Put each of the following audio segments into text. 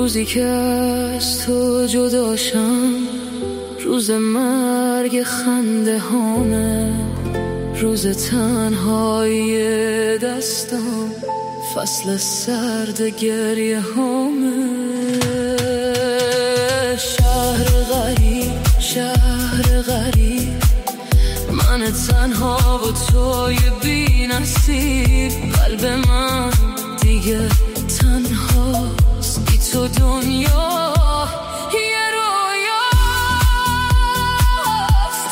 روزی که از تو جداشم، روز مرگ خنده هامه، روز تنهایی دستم، فصل سرد گریه هامه. شهر غریب من تنها و توی بی نصیب. قلب من دیگه تنهاست، بی تو دنیا یه رویاست.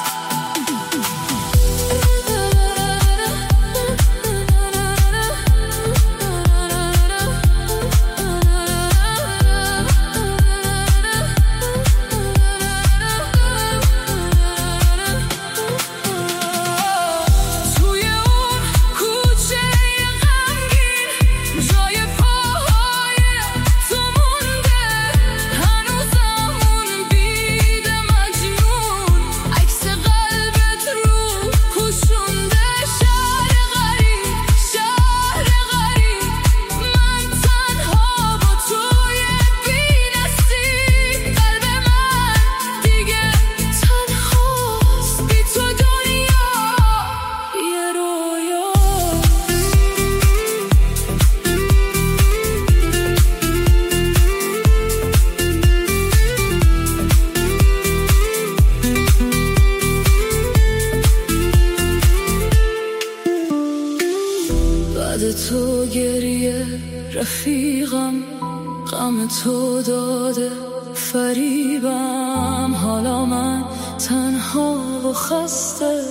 تو گریه رفیقم، غم تو داده فریبم. حالا من تنها و خسته